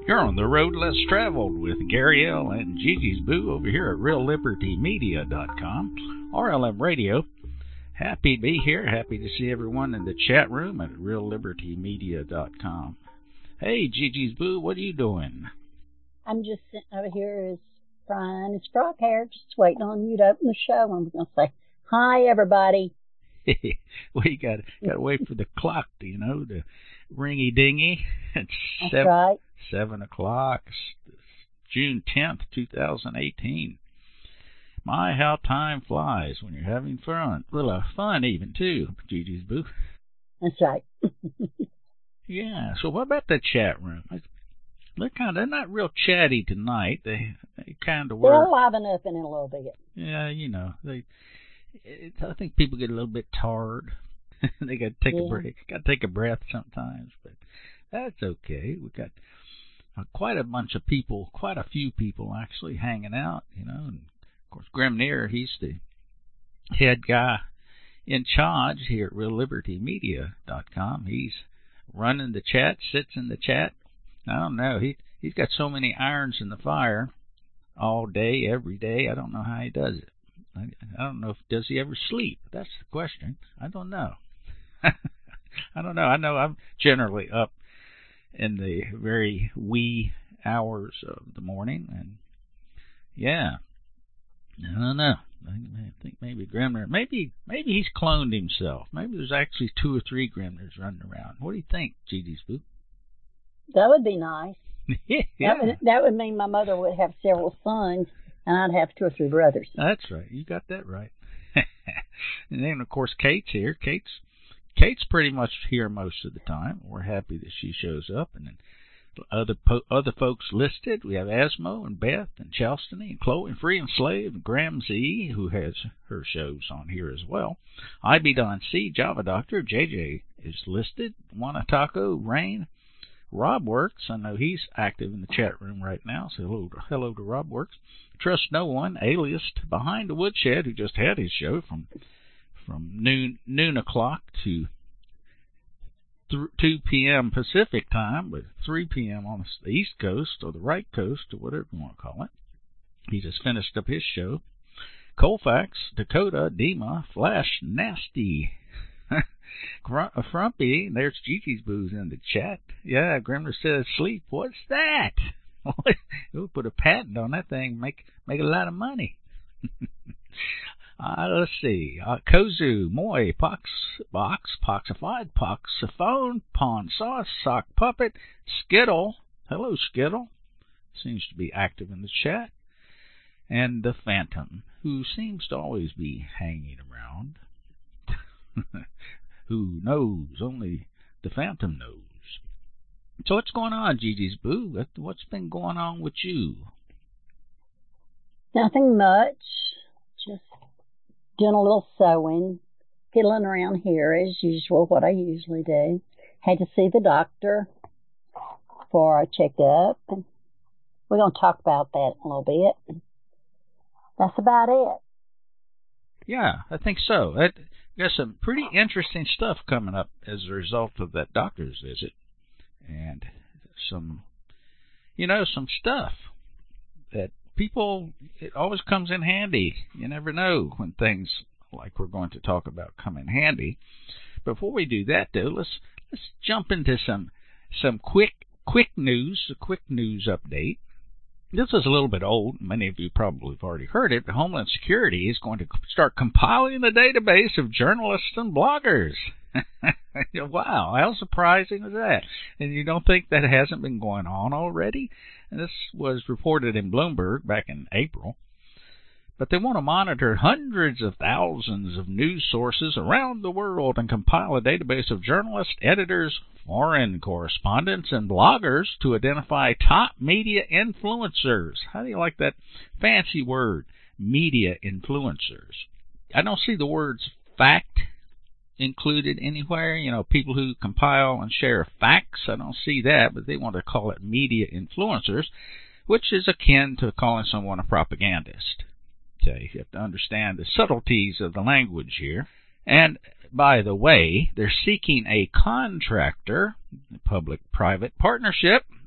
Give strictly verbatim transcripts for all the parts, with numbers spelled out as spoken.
You're on the road less traveled with Gary L. and Gigi's Boo over here at Real Liberty Media dot com, R L M Radio. Happy to be here. Happy to see everyone in the chat room at Real Liberty Media dot com. Hey, Gigi's Boo, what are you doing? I'm just sitting over here as fine as frog hair, just waiting on you to open the show. I'm going to say, hi, everybody. Well, you got to wait for the clock, to, you know, the ringy-dingy. It's That's seven, right. seven o'clock, June tenth, twenty eighteen. My, how time flies when you're having fun. A little fun even, too, Gigi's Boo. That's right. Yeah, so what about the chat room? They're kind of, they're not real chatty tonight. They they kind of were. They'll liven up in it a little bit. Yeah, you know, they. It, I think people get a little bit tired. They got to take Yeah. a break. Got to take a breath sometimes, but that's okay. We got uh, quite a bunch of people, quite a few people actually hanging out. You know, and of course, Grim Near, he's the head guy in charge here at Real Liberty Media dot com. He's running the chat, sits in the chat. I don't know. He he's got so many irons in the fire all day, every day. I don't know how he does it. I, I don't know if does he ever sleep. That's the question. I don't know. I don't know. I know I'm generally up in the very wee hours of the morning, and yeah, I don't know. I think maybe Grimner, maybe maybe he's cloned himself. Maybe there's actually two or three Grimners running around. What do you think, Gigi's Boo? That would be nice. Yeah. That would, that would mean my mother would have several sons, and I'd have two or three brothers. That's right. You got that right. And then, of course, Kate's here. Kate's Kate's pretty much here most of the time. We're happy that she shows up. And then other po- other folks listed. We have Asmo and Beth and Chalstony and Chloe and Free and Slave and Graham Z, who has her shows on here as well. I B Don C, Java Doctor, J J is listed. Juana Taco, Rain, Rob Works. I know he's active in the chat room right now, so hello to, hello to Rob Works. Trust No One, Aliased, Behind the Woodshed, who just had his show from from noon noon o'clock to th- two p.m. Pacific time, but three p.m. on the East Coast or the right coast or whatever you want to call it. He just finished up his show. Colfax, Dakota, Dima, Flash, Nasty, Frumpy, there's Gigi's Boo's in the chat. Yeah, Grimmer says sleep. What's that? We'll put a patent on that thing, make make a lot of money. uh, let's see. Uh, Kozu, Moy, Pox, Box, Poxified, Poxiphone, Pawn Sauce, Sock Puppet, Skittle. Hello, Skittle. Seems to be active in the chat. And the Phantom, who seems to always be hanging around. Who knows? Only the Phantom knows. So what's going on, Gigi's Boo? What's been going on with you? Nothing much. Just doing a little sewing, fiddling around here as usual, what I usually do. Had to see the doctor for a checkup, and we're going to talk about that in a little bit. That's about it. Yeah, I think so. That, got some pretty interesting stuff coming up as a result of that doctor's visit. And some, you know, some stuff that people, it always comes in handy. You never know when things like we're going to talk about come in handy. Before we do that, though, let's let's jump into some some quick quick news, a quick news update. This is a little bit old. Many of you probably have already heard it. But Homeland Security is going to start compiling a database of journalists and bloggers. Wow, how surprising is that? And you don't think that hasn't been going on already? And this was reported in Bloomberg back in April. But they want to monitor hundreds of thousands of news sources around the world and compile a database of journalists, editors, foreign correspondents, and bloggers to identify top media influencers. How do you like that fancy word, media influencers? I don't see the words fact included anywhere. You know, people who compile and share facts, I don't see that, but they want to call it media influencers, which is akin to calling someone a propagandist. Okay, you have to understand the subtleties of the language here. And, by the way, they're seeking a contractor, a public-private partnership,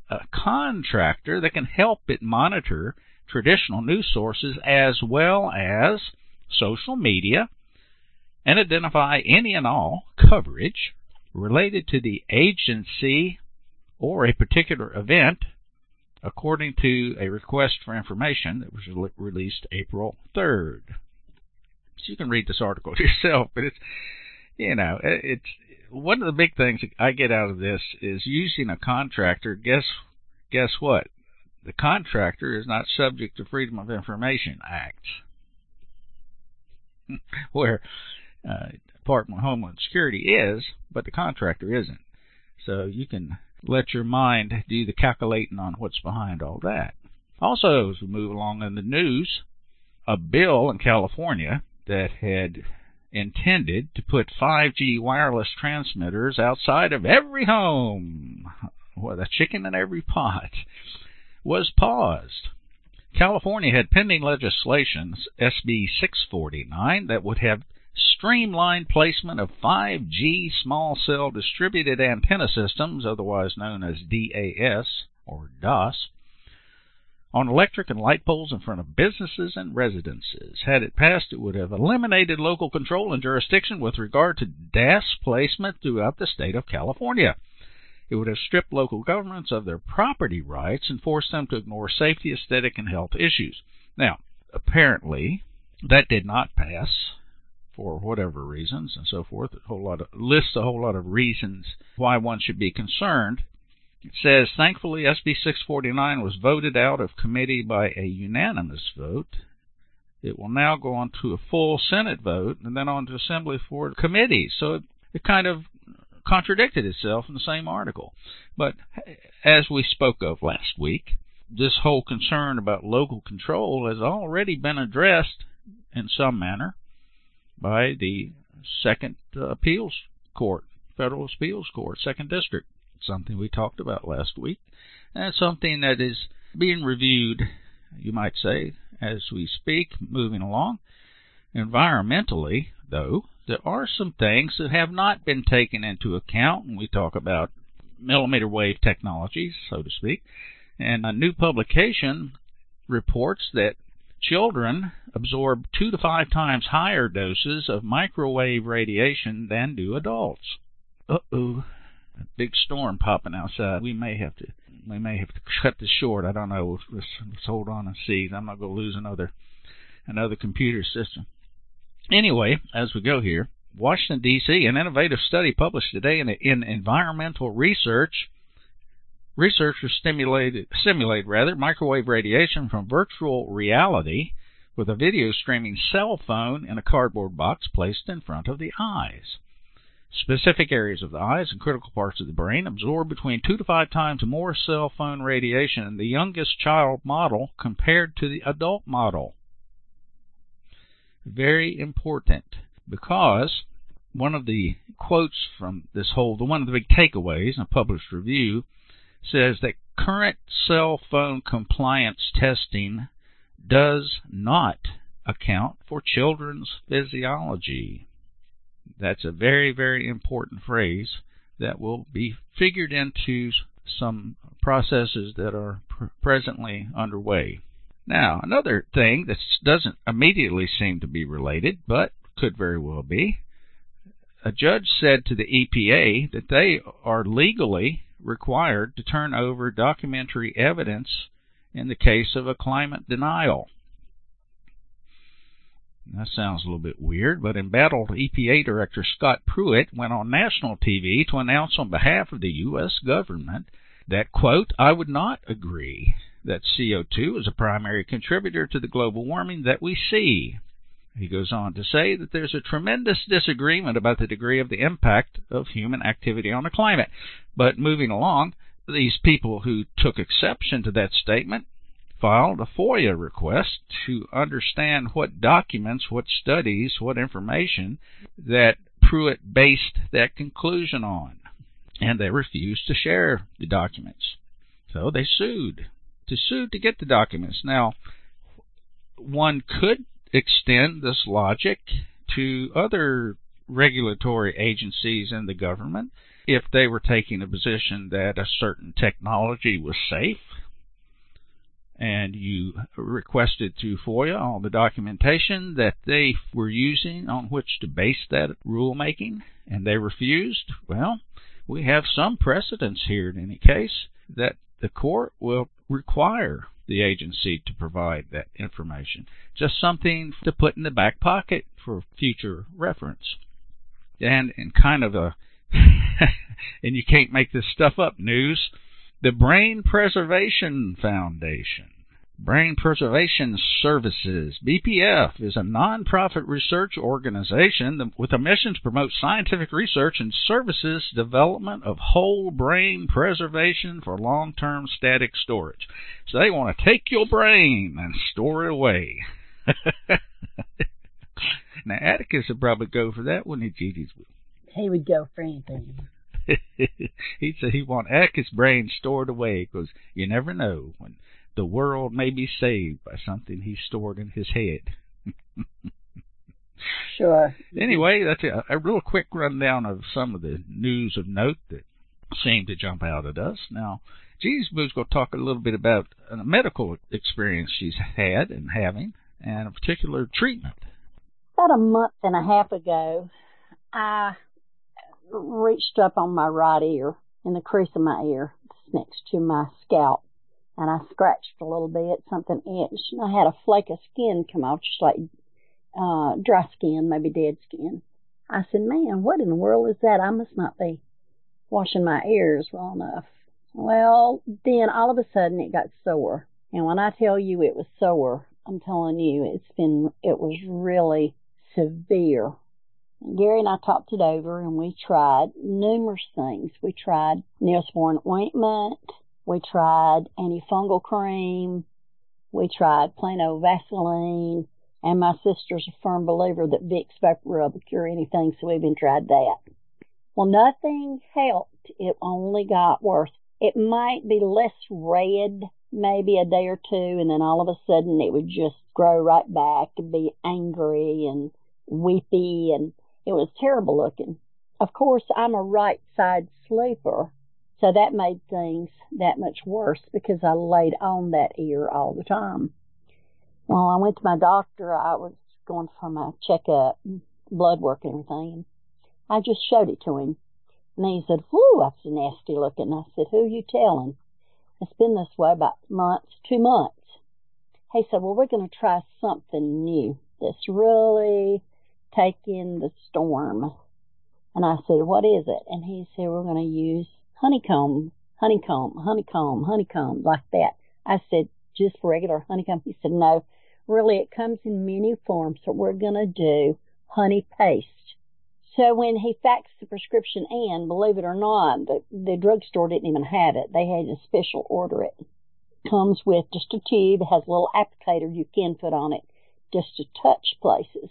a contractor that can help it monitor traditional news sources as well as social media and identify any and all coverage related to the agency or a particular event, according to a request for information that was released April third. So you can read this article yourself, but it's, you know, it's one of the big things I get out of this is using a contractor. Guess, guess what? The contractor is not subject to Freedom of Information Act, where uh, Department of Homeland Security is, but the contractor isn't. So you can let your mind do the calculating on what's behind all that. Also, as we move along in the news, a bill in California that had intended to put five G wireless transmitters outside of every home, with a chicken in every pot, was paused. California had pending legislation, S B six forty-nine, that would have streamlined placement of five G small cell distributed antenna systems, otherwise known as D A S or D A S, on electric and light poles in front of businesses and residences. Had it passed, it would have eliminated local control and jurisdiction with regard to D A S placement throughout the state of California. It would have stripped local governments of their property rights and forced them to ignore safety, aesthetic, and health issues. Now, apparently, that did not pass for whatever reasons and so forth. A whole lot of, lists a whole lot of reasons why one should be concerned. It says, thankfully, S B six forty-nine was voted out of committee by a unanimous vote. It will now go on to a full Senate vote and then on to Assembly for committee. So it, it kind of contradicted itself in the same article. But as we spoke of last week, this whole concern about local control has already been addressed in some manner by the Second uh, Appeals Court, Federal Appeals Court, Second District. Something we talked about last week, and something that is being reviewed, you might say, as we speak, moving along. Environmentally, though, there are some things that have not been taken into account when we talk about millimeter wave technologies, so to speak. And a new publication reports that children absorb two to five times higher doses of microwave radiation than do adults. Uh-oh. A big storm popping outside. We may have to we may have to cut this short. I don't know. Let's, let's hold on and see. I'm not going to lose another another computer system. Anyway, as we go here, Washington, D C, an innovative study published today in, in Environmental Research. Researchers stimulated, simulated rather, microwave radiation from virtual reality with a video streaming cell phone in a cardboard box placed in front of the eyes. Specific areas of the eyes and critical parts of the brain absorb between two to five times more cell phone radiation in the youngest child model compared to the adult model. Very important, because one of the quotes from this whole, the one of the big takeaways in a published review says that current cell phone compliance testing does not account for children's physiology. That's a very, very important phrase that will be figured into some processes that are pr- presently underway. Now, another thing that doesn't immediately seem to be related, but could very well be, a judge said to the E P A that they are legally required to turn over documentary evidence in the case of a climate denial. That sounds a little bit weird, but embattled E P A Director Scott Pruitt went on national T V to announce on behalf of the U S government that, quote, I would not agree that C O two is a primary contributor to the global warming that we see. He goes on to say that there's a tremendous disagreement about the degree of the impact of human activity on the climate. But moving along, these people who took exception to that statement filed a FOIA request to understand what documents, what studies, what information that Pruitt based that conclusion on. And they refused to share the documents. So they sued. To sue to get the documents. Now, one could extend this logic to other regulatory agencies in the government, if they were taking a position that a certain technology was safe, and you requested to FOIA all the documentation that they were using on which to base that rulemaking, and they refused, well, we have some precedents here in any case that the court will require the agency to provide that information. Just something to put in the back pocket for future reference. And in kind of a, and you can't make this stuff up, news, the Brain Preservation Foundation, Brain Preservation Services, B P F, is a nonprofit research organization with a mission to promote scientific research and services development of whole brain preservation for long-term static storage. So they want to take your brain and store it away. Now, Atticus would probably go for that, wouldn't he, G? He would go for anything. He said he'd want Atticus' brain stored away because you never know when the world may be saved by something he stored in his head. Sure. Anyway, that's a, a real quick rundown of some of the news of note that seemed to jump out at us. Now, Jeannie's going to talk a little bit about a medical experience she's had and having, and a particular treatment. About a month and a half ago, I reached up on my right ear, in the crease of my ear, next to my scalp, and I scratched a little bit, something itched, and I had a flake of skin come off, just like uh, dry skin, maybe dead skin. I said, man, what in the world is that? I must not be washing my ears well enough. Well, then all of a sudden it got sore, and when I tell you it was sore, I'm telling you, it's been, it was really severe. Gary and I talked it over, and we tried numerous things. We tried Neosporin ointment. We tried antifungal cream. We tried plain old Vaseline. And my sister's a firm believer that Vicks Vapor Rub will cure anything, so we even tried that. Well, nothing helped. It only got worse. It might be less red, maybe a day or two, and then all of a sudden it would just grow right back and be angry and weepy, and it was terrible looking. Of course, I'm a right side sleeper, so that made things that much worse because I laid on that ear all the time. Well, I went to my doctor. I was going for my checkup, blood work and everything, and I just showed it to him. And he said, whew, that's nasty looking. I said, who are you telling? It's been this way about months, two months. He said, well, we're going to try something new that's really taking the storm. And I said, what is it? And he said, we're going to use honeycomb, honeycomb, honeycomb, honeycomb, like that. I said, just regular honeycomb? He said, no, really, it comes in many forms, so we're going to do honey paste. So when he faxed the prescription in, believe it or not, the, the drugstore didn't even have it. They had to special order it. Comes with just a tube, has a little applicator you can put on it just to touch places.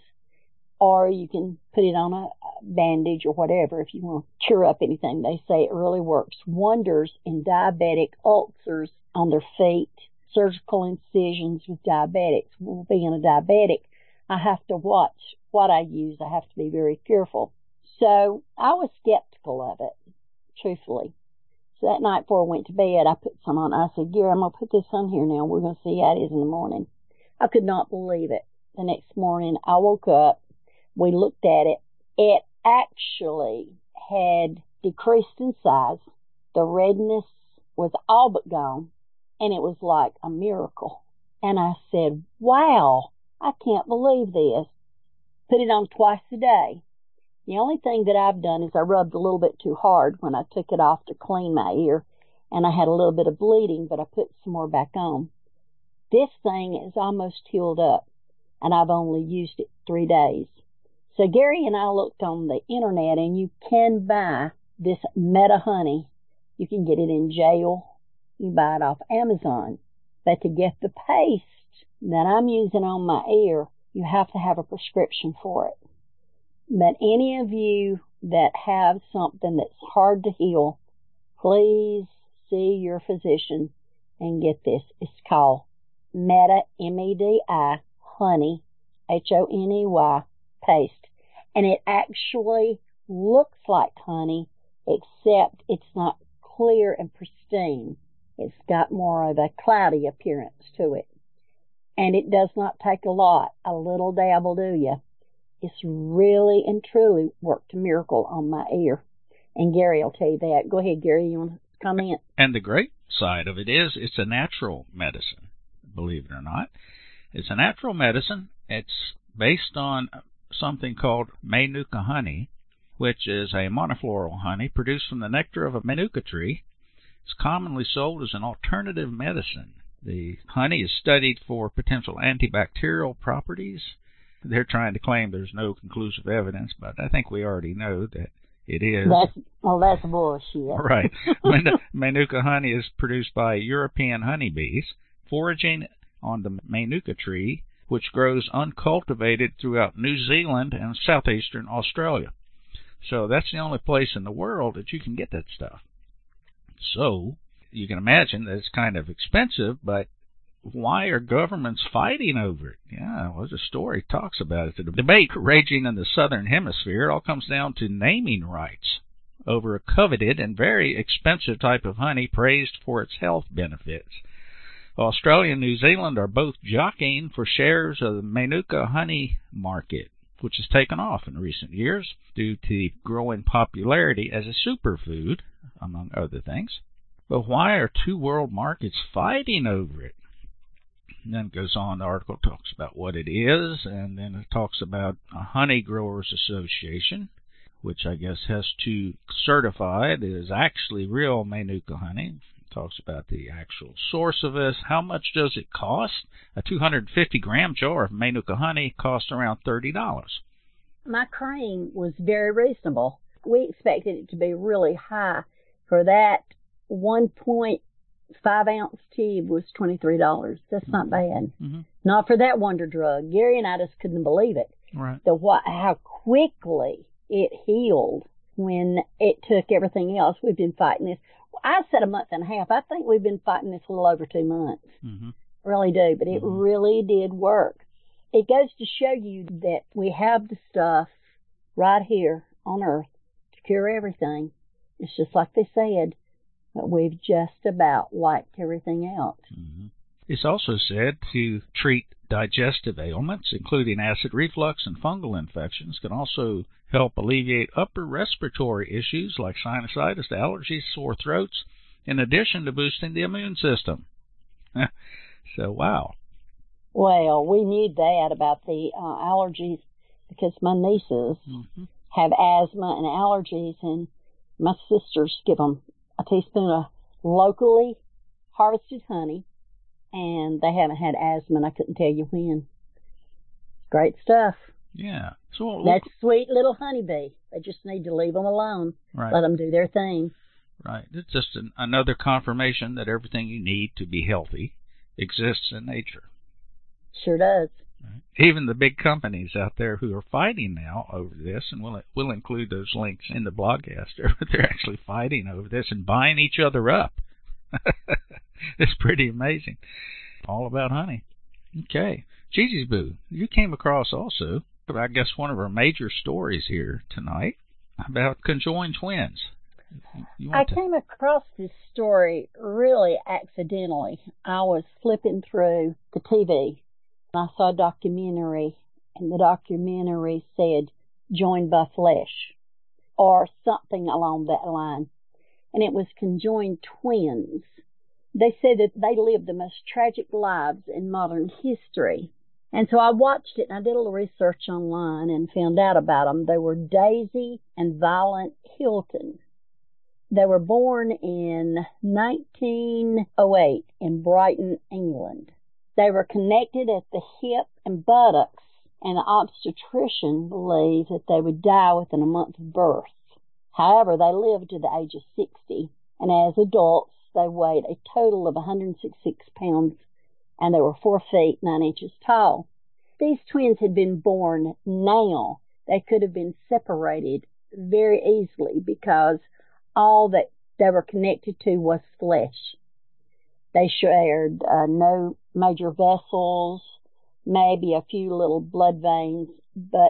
Or you can put it on a bandage or whatever if you want to cure up anything. They say it really works wonders in diabetic ulcers on their feet, surgical incisions with diabetics. Well, being a diabetic, I have to watch what I use. I have to be very careful. So I was skeptical of it, truthfully. So that night before I went to bed, I put some on. I said, Gary, I'm going to put this on here now. We're going to see how it is in the morning. I could not believe it. The next morning, I woke up. We looked at it. It actually had decreased in size. The redness was all but gone, and it was like a miracle. And I said, wow, I can't believe this. Put it on twice a day. The only thing that I've done is I rubbed a little bit too hard when I took it off to clean my ear, and I had a little bit of bleeding, but I put some more back on. This thing is almost healed up, and I've only used it three days. So Gary and I looked on the internet, and you can buy this Meta Honey. You can get it in jail. You buy it off Amazon. But to get the paste that I'm using on my ear, you have to have a prescription for it. But any of you that have something that's hard to heal, please see your physician and get this. It's called Meta, M E D I, Honey, H O N E Y, paste. and it actually looks like honey, except it's not clear and pristine. It's got more of a cloudy appearance to it. And it does not take a lot. A little dab will do you. It's really and truly worked a miracle on my ear. And Gary will tell you that. Go ahead, Gary. You want to comment? And the great side of it is it's a natural medicine, believe it or not. It's a natural medicine. It's based on something called Manuka honey, which is a monofloral honey produced from the nectar of a Manuka tree. It's commonly sold as an alternative medicine. The honey is studied for potential antibacterial properties. They're trying to claim there's no conclusive evidence, but I think we already know that it is. That's, well, that's bullshit. Right. Manuka honey is produced by European honeybees foraging on the Manuka tree, which grows uncultivated throughout New Zealand and southeastern Australia. So that's the only place in the world that you can get that stuff. So you can imagine that it's kind of expensive, but why are governments fighting over it? Yeah, well, the story talks about it. The debate raging in the southern hemisphere all comes down to naming rights over a coveted and very expensive type of honey praised for its health benefits. Australia and New Zealand are both jockeying for shares of the Manuka honey market, which has taken off in recent years due to the growing popularity as a superfood, among other things. But why are two world markets fighting over it? And then it goes on, the article talks about what it is, and then it talks about a Honey Growers Association, which I guess has to certify it is actually real Manuka honey. It talks about the actual source of this. How much does it cost? A two hundred fifty gram jar of Manuka honey costs around thirty dollars. My cream was very reasonable. We expected it to be really high. For that one point five ounce tube was twenty-three dollars. That's mm-hmm. not bad. Mm-hmm. Not for that wonder drug. Gary and I just couldn't believe it. Right. The what, how quickly it healed when it took everything else. We've been fighting this. I said a month and a half. I think we've been fighting this a little over two months. Mm-hmm. Really do. But it mm-hmm. really did work. It goes to show you that we have the stuff right here on Earth to cure everything. It's just like they said. But we've just about wiped everything out. Mm-hmm. It's also said to treat digestive ailments, including acid reflux and fungal infections. Can also help alleviate upper respiratory issues like sinusitis, allergies, sore throats, in addition to boosting the immune system. So, wow. Well, we knew that about the uh, allergies because my nieces mm-hmm. have asthma and allergies, and my sisters give them a teaspoon of locally harvested honey, and they haven't had asthma, and I couldn't tell you when. Great stuff. Yeah. So That's sweet little honeybee. They just need to leave them alone. Right. Let them do their thing. Right. It's just an, another confirmation that everything you need to be healthy exists in nature. Sure does. Right. Even the big companies out there who are fighting now over this, and we'll, we'll include those links in the blogcast, they're actually fighting over this and buying each other up. It's pretty amazing. All about honey. Okay. Gigi's Boo, you came across also, I guess, one of our major stories here tonight about conjoined twins. I to... came across this story really accidentally. I was flipping through the T V, and I saw a documentary, and the documentary said, joined by flesh, or something along that line. And it was conjoined twins. They said that they lived the most tragic lives in modern history. And so I watched it, and I did a little research online and found out about them. They were Daisy and Violet Hilton. They were born in nineteen oh eight in Brighton, England. They were connected at the hip and buttocks, and the obstetrician believed that they would die within a month of birth. However, they lived to the age of sixty, and as adults, they weighed a total of one hundred sixty-six pounds, and they were four feet, nine inches tall. These twins had been born now. They could have been separated very easily because all that they were connected to was flesh. They shared uh, no major vessels, maybe a few little blood veins, but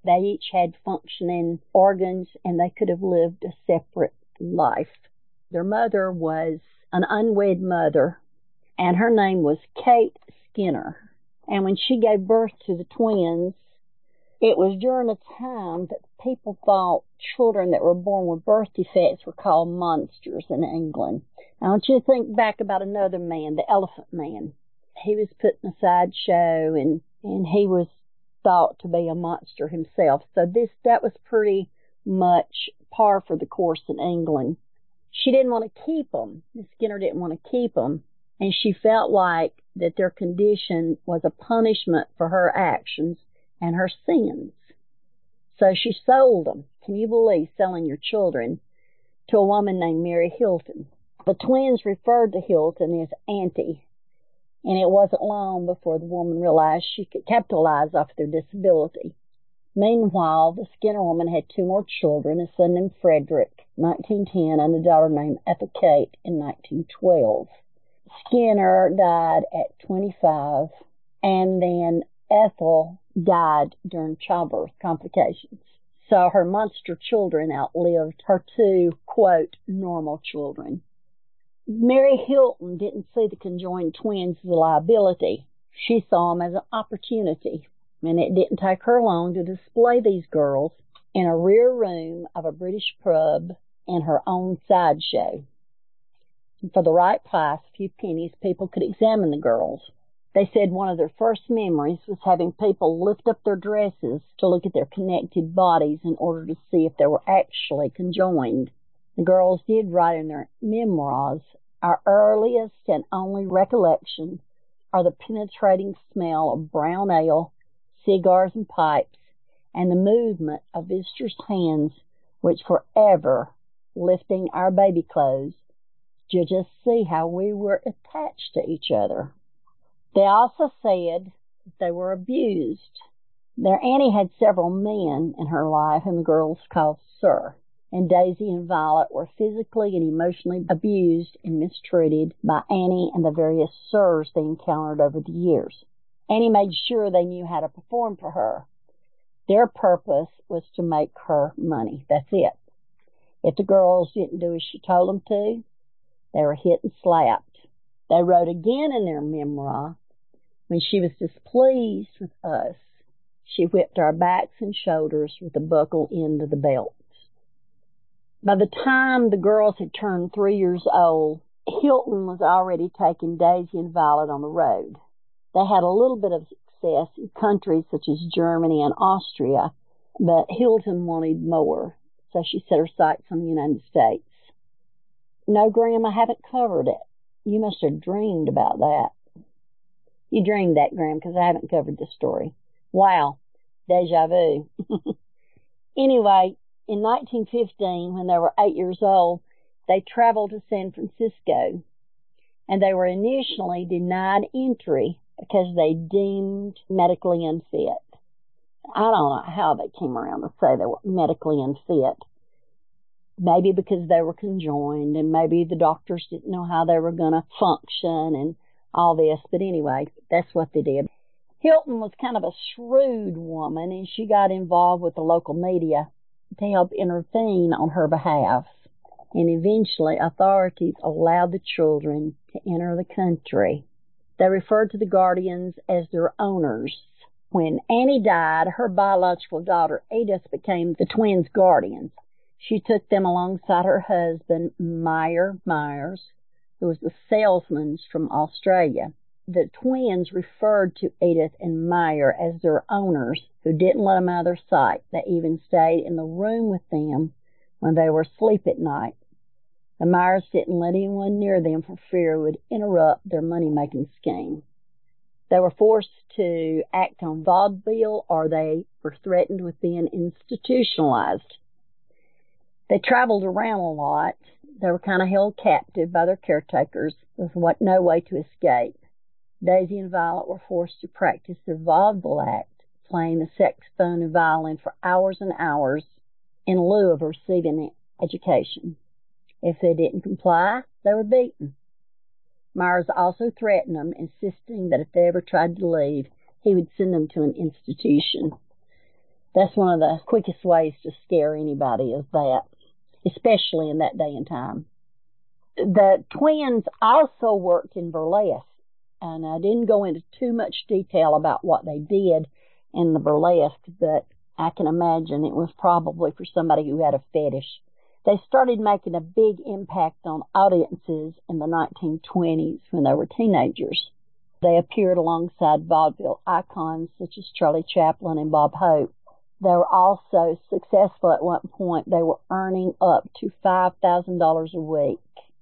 They each had functioning organs, and they could have lived a separate life. Their mother was an unwed mother, and her name was Kate Skinner. And when she gave birth to the twins, it was during a time that people thought children that were born with birth defects were called monsters in England. I want you to think back about another man, the Elephant Man. He was put in a sideshow, and, and he was thought to be a monster himself. So this that was pretty much par for the course in England. She didn't want to keep them. Miss Skinner didn't want to keep them, and she felt like that their condition was a punishment for her actions and her sins. So she sold them. Can you believe selling your children to a woman named Mary Hilton? The twins referred to Hilton as Auntie, and it wasn't long before the woman realized she could capitalize off their disability. Meanwhile, the Skinner woman had two more children, a son named Frederick, nineteen ten, and a daughter named Ethel Kate in nineteen twelve. Skinner died at twenty-five, and then Ethel died during childbirth complications. So her monster children outlived her two, quote, normal children. Mary Hilton didn't see the conjoined twins as a liability. She saw them as an opportunity, and it didn't take her long to display these girls in a rear room of a British pub in her own sideshow. For the right price, a few pennies, people could examine the girls. They said one of their first memories was having people lift up their dresses to look at their connected bodies in order to see if they were actually conjoined. The girls did write in their memoirs, "Our earliest and only recollections are the penetrating smell of brown ale, cigars and pipes, and the movement of visitors' hands which forever lifting our baby clothes to just see how we were attached to each other." They also said that they were abused. Their Annie had several men in her life, and the girls called Sir. And Daisy and Violet were physically and emotionally abused and mistreated by Annie and the various Sirs they encountered over the years. Annie made sure they knew how to perform for her. Their purpose was to make her money. That's it. If the girls didn't do as she told them to, they were hit and slapped. They wrote again in their memoir, "When she was displeased with us, she whipped our backs and shoulders with the buckle end of the belt." By the time the girls had turned three years old, Hilton was already taking Daisy and Violet on the road. They had a little bit of success in countries such as Germany and Austria, but Hilton wanted more, so she set her sights on the United States. No, Graham, I haven't covered it. You must have dreamed about that. You dreamed that, Graham, because I haven't covered the story. Wow, deja vu. Anyway, in nineteen fifteen, when they were eight years old, they traveled to San Francisco, and they were initially denied entry because they deemed medically unfit. I don't know how they came around to say they were medically unfit. Maybe because they were conjoined, and maybe the doctors didn't know how they were going to function and all this. But anyway, that's what they did. Hilton was kind of a shrewd woman, and she got involved with the local media to help intervene on her behalf. And eventually, authorities allowed the children to enter the country. They referred to the guardians as their owners. When Annie died, her biological daughter, Edith, became the twins' guardians. She took them alongside her husband, Meyer Myers, who was a salesman from Australia. The twins referred to Edith and Meyer as their owners, who didn't let them out of their sight. They even stayed in the room with them when they were asleep at night. The Myers didn't let anyone near them for fear it would interrupt their money-making scheme. They were forced to act on vaudeville, or they were threatened with being institutionalized. They traveled around a lot. They were kind of held captive by their caretakers with what, no way to escape. Daisy and Violet were forced to practice their vaudeville act, playing the saxophone and violin for hours and hours in lieu of receiving an education. If they didn't comply, they were beaten. Myers also threatened them, insisting that if they ever tried to leave, he would send them to an institution. That's one of the quickest ways to scare anybody is that, especially in that day and time. The twins also worked in burlesque, and I didn't go into too much detail about what they did in the burlesque, but I can imagine it was probably for somebody who had a fetish. They started making a big impact on audiences in the nineteen twenties when they were teenagers. They appeared alongside vaudeville icons such as Charlie Chaplin and Bob Hope. They were also successful at one point. They were earning up to five thousand dollars a week.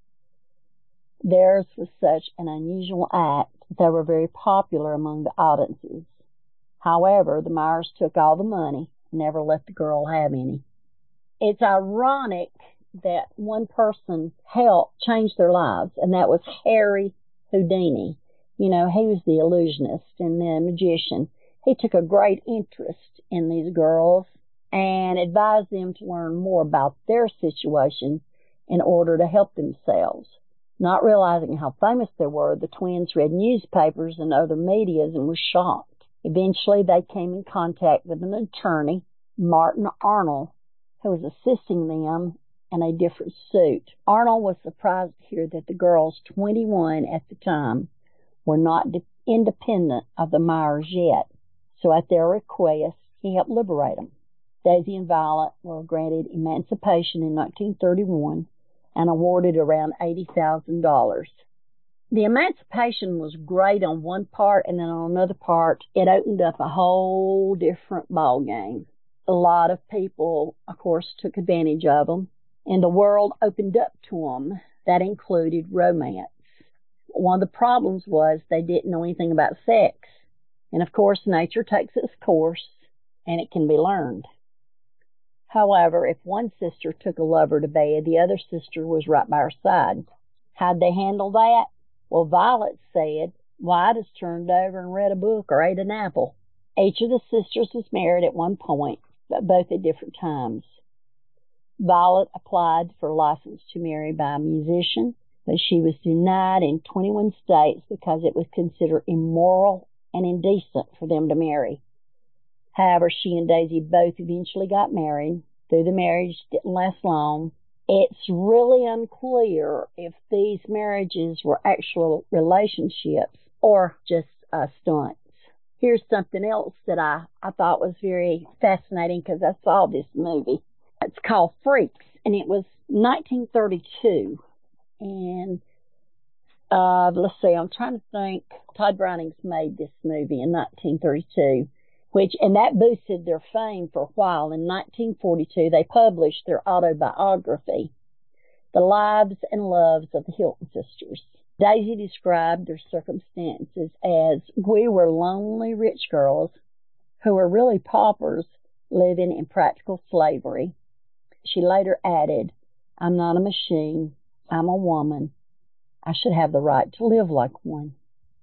Theirs was such an unusual act that they were very popular among the audiences. However, the Myers took all the money and never let the girl have any. It's ironic that one person helped change their lives, and that was Harry Houdini. You know, he was the illusionist and the magician. He took a great interest in these girls and advised them to learn more about their situation in order to help themselves. Not realizing how famous they were, the twins read newspapers and other medias and were shocked. Eventually, they came in contact with an attorney, Martin Arnold, who was assisting them in a different suit. Arnold was surprised to hear that the girls, twenty-one at the time, were not de- independent of the Myers yet. So at their request, he helped liberate them. Daisy and Violet were granted emancipation in nineteen thirty-one and awarded around eighty thousand dollars. The emancipation was great on one part, and then on another part, it opened up a whole different ball game. A lot of people, of course, took advantage of them, and the world opened up to them. That included romance. One of the problems was they didn't know anything about sex. And of course, nature takes its course, and it can be learned. However, if one sister took a lover to bed, the other sister was right by her side. How'd they handle that? Well, Violet said, well, I just turned over and read a book or ate an apple. Each of the sisters was married at one point, but both at different times. Violet applied for a license to marry by a musician, but she was denied in twenty-one states because it was considered immoral and indecent for them to marry. However, she and Daisy both eventually got married, though the marriage didn't last long. It's really unclear if these marriages were actual relationships or just uh, stunts. Here's something else that I, I thought was very fascinating because I saw this movie. It's called Freaks, and it was nineteen thirty-two. And uh, let's see, I'm trying to think. Todd Browning's made this movie in nineteen thirty-two, which and that boosted their fame for a while. In nineteen forty-two, they published their autobiography, The Lives and Loves of the Hilton Sisters. Daisy described their circumstances as, we were lonely rich girls who were really paupers living in practical slavery. She later added, I'm not a machine. I'm a woman. I should have the right to live like one.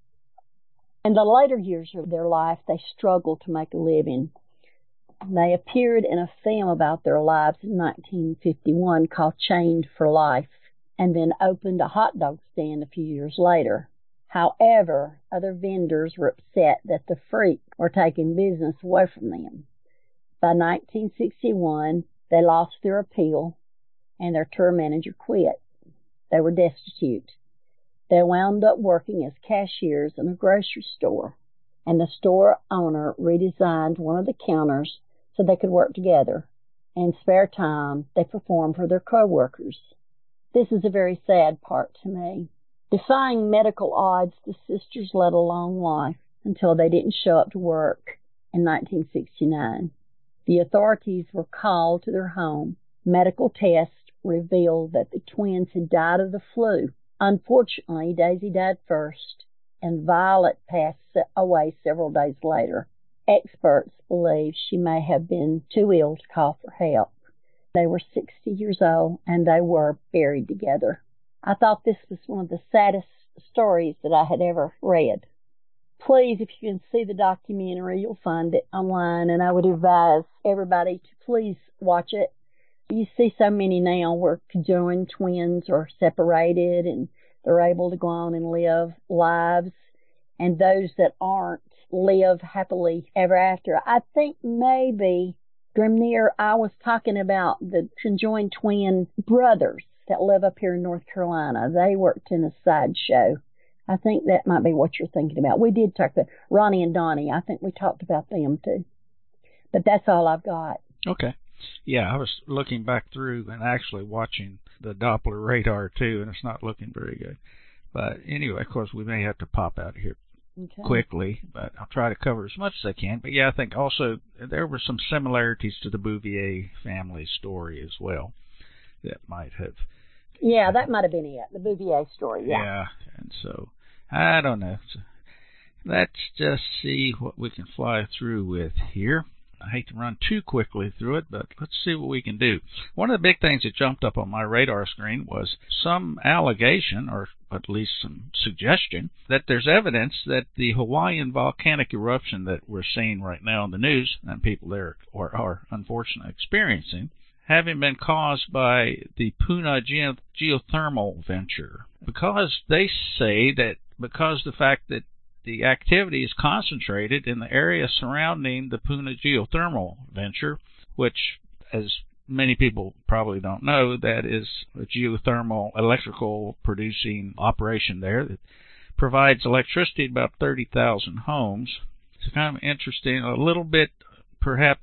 In the later years of their life, they struggled to make a living. They appeared in a film about their lives in nineteen fifty-one called Chained for Life, and then opened a hot dog stand a few years later. However, other vendors were upset that the Freaks were taking business away from them. By nineteen sixty-one, they lost their appeal, and their tour manager quit. They were destitute. They wound up working as cashiers in a grocery store, and the store owner redesigned one of the counters so they could work together. In spare time, they performed for their co-workers. This is a very sad part to me. Defying medical odds, the sisters led a long life until they didn't show up to work in nineteen sixty-nine. The authorities were called to their home. Medical tests revealed that the twins had died of the flu. Unfortunately, Daisy died first, and Violet passed away several days later. Experts believe she may have been too ill to call for help. They were sixty years old, and they were buried together. I thought this was one of the saddest stories that I had ever read. Please, if you can see the documentary, you'll find it online, and I would advise everybody to please watch it. You see so many now where conjoined twins are separated, and they're able to go on and live lives, and those that aren't live happily ever after. I think maybe Grimnir, I was talking about the conjoined twin brothers that live up here in North Carolina. They worked in a sideshow. I think that might be what you're thinking about. We did talk about Ronnie and Donnie. I think we talked about them too. But that's all I've got. Okay. Yeah, I was looking back through and actually watching the Doppler radar too, and it's not looking very good. But anyway, of course, we may have to pop out of here okay. quickly, but I'll try to cover as much as I can. But yeah, I think also there were some similarities to the Bouvier family story as well that might have. Yeah, that might have been it, the Bouvier story. Yeah. Yeah, and so I don't know. So let's just see what we can fly through with here. I hate to run too quickly through it, but let's see what we can do. One of the big things that jumped up on my radar screen was some allegation, or at least some suggestion, that there's evidence that the Hawaiian volcanic eruption that we're seeing right now in the news, and people there are, are unfortunately experiencing, having been caused by the Puna ge- geothermal venture. Because they say that because the fact that the activity is concentrated in the area surrounding the Puna geothermal venture, which, as many people probably don't know, that is a geothermal electrical producing operation there that provides electricity to about thirty thousand homes. It's kind of interesting, a little bit perhaps,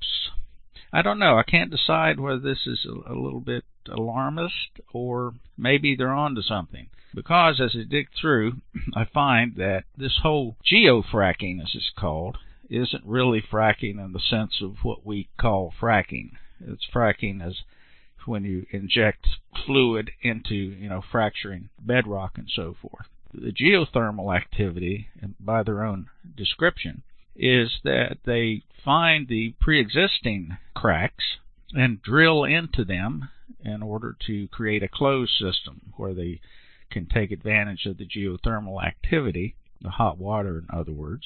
I don't know, I can't decide whether this is a, a little bit alarmist or maybe they're on to something. Because as I dig through, I find that this whole geofracking, as it's called, isn't really fracking in the sense of what we call fracking. It's fracking as when you inject fluid into, you know, fracturing bedrock and so forth. The geothermal activity, by their own description, is that they find the pre-existing cracks and drill into them in order to create a closed system where they can take advantage of the geothermal activity, the hot water, in other words.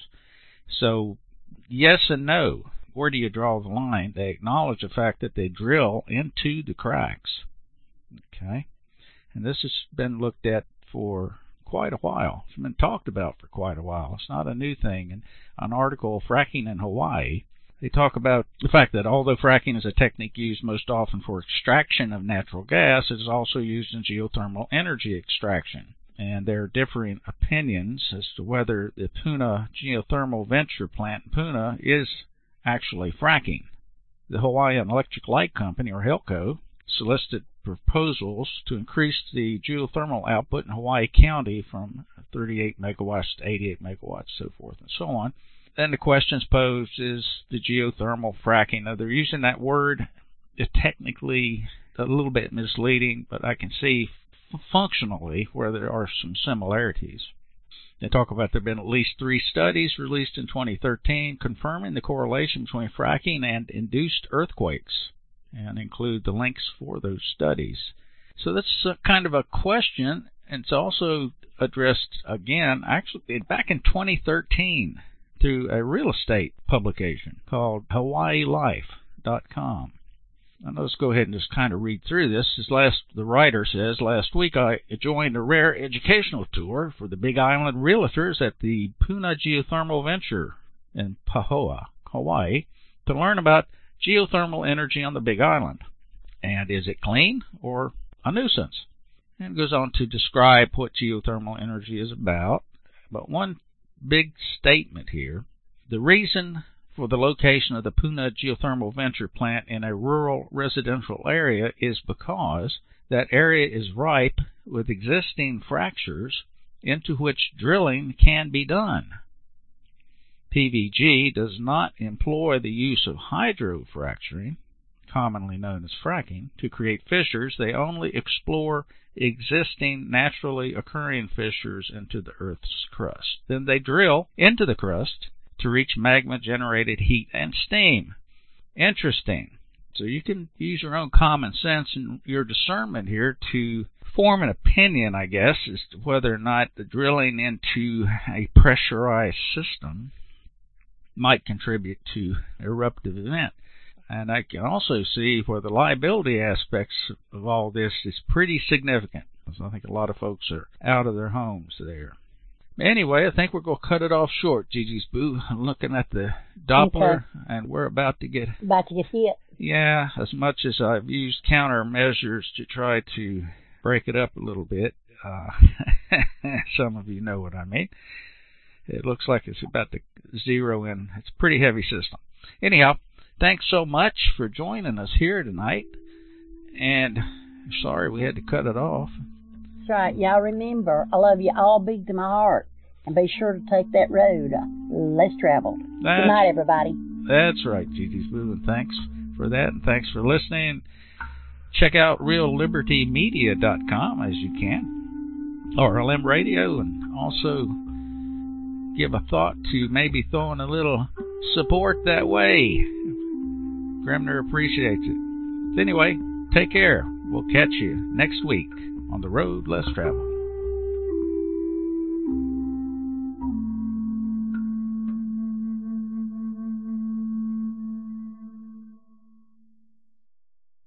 So, yes and no. Where do you draw the line? They acknowledge the fact that they drill into the cracks. Okay? And this has been looked at for quite a while. It's been talked about for quite a while. It's not a new thing. And an article, Fracking in Hawaii, they talk about the fact that although fracking is a technique used most often for extraction of natural gas, it is also used in geothermal energy extraction. And there are differing opinions as to whether the Puna geothermal venture plant in Puna is actually fracking. The Hawaiian Electric Light Company, or HELCO, solicited proposals to increase the geothermal output in Hawaii County from thirty-eight megawatts to eighty-eight megawatts, so forth and so on. Then the questions posed is the geothermal fracking. Now, they're using that word, it's technically a little bit misleading, but I can see f- functionally where there are some similarities. They talk about there have been at least three studies released in twenty thirteen confirming the correlation between fracking and induced earthquakes, and include the links for those studies. So that's a kind of a question, and it's also addressed again, actually back in twenty thirteen. Through a real estate publication called Hawaii Life dot com. Now let's go ahead and just kind of read through this. As last, the writer says, last week I joined a rare educational tour for the Big Island realtors at the Puna Geothermal Venture in Pahoa, Hawaii, to learn about geothermal energy on the Big Island. And is it clean or a nuisance? And it goes on to describe what geothermal energy is about. But one big statement here. The reason for the location of the Puna geothermal venture plant in a rural residential area is because that area is ripe with existing fractures into which drilling can be done. P V G does not employ the use of hydrofracturing, commonly known as fracking, to create fissures. They only explore existing naturally occurring fissures into the Earth's crust. Then they drill into the crust to reach magma-generated heat and steam. Interesting. So you can use your own common sense and your discernment here to form an opinion, I guess, as to whether or not the drilling into a pressurized system might contribute to an eruptive event. And I can also see where the liability aspects of all this is pretty significant. So I think a lot of folks are out of their homes there. Anyway, I think we're going to cut it off short, Gigi's Boo. I'm looking at the Doppler, okay. And we're about to get... About to get hit. Yeah, as much as I've used countermeasures to try to break it up a little bit, uh, some of you know what I mean. It looks like it's about to zero in. It's a pretty heavy system. Anyhow, thanks so much for joining us here tonight. And sorry we had to cut it off. That's right. Y'all remember, I love you all big to my heart. And be sure to take that road uh, less traveled. That's, Good night, everybody. That's right, Gigi's Boo, and thanks for that, and thanks for listening. Check out real liberty media dot com as you can, R L M Radio, and also give a thought to maybe throwing a little support that way. Gremner appreciates it. Anyway, take care. We'll catch you next week on The Road Less Traveled.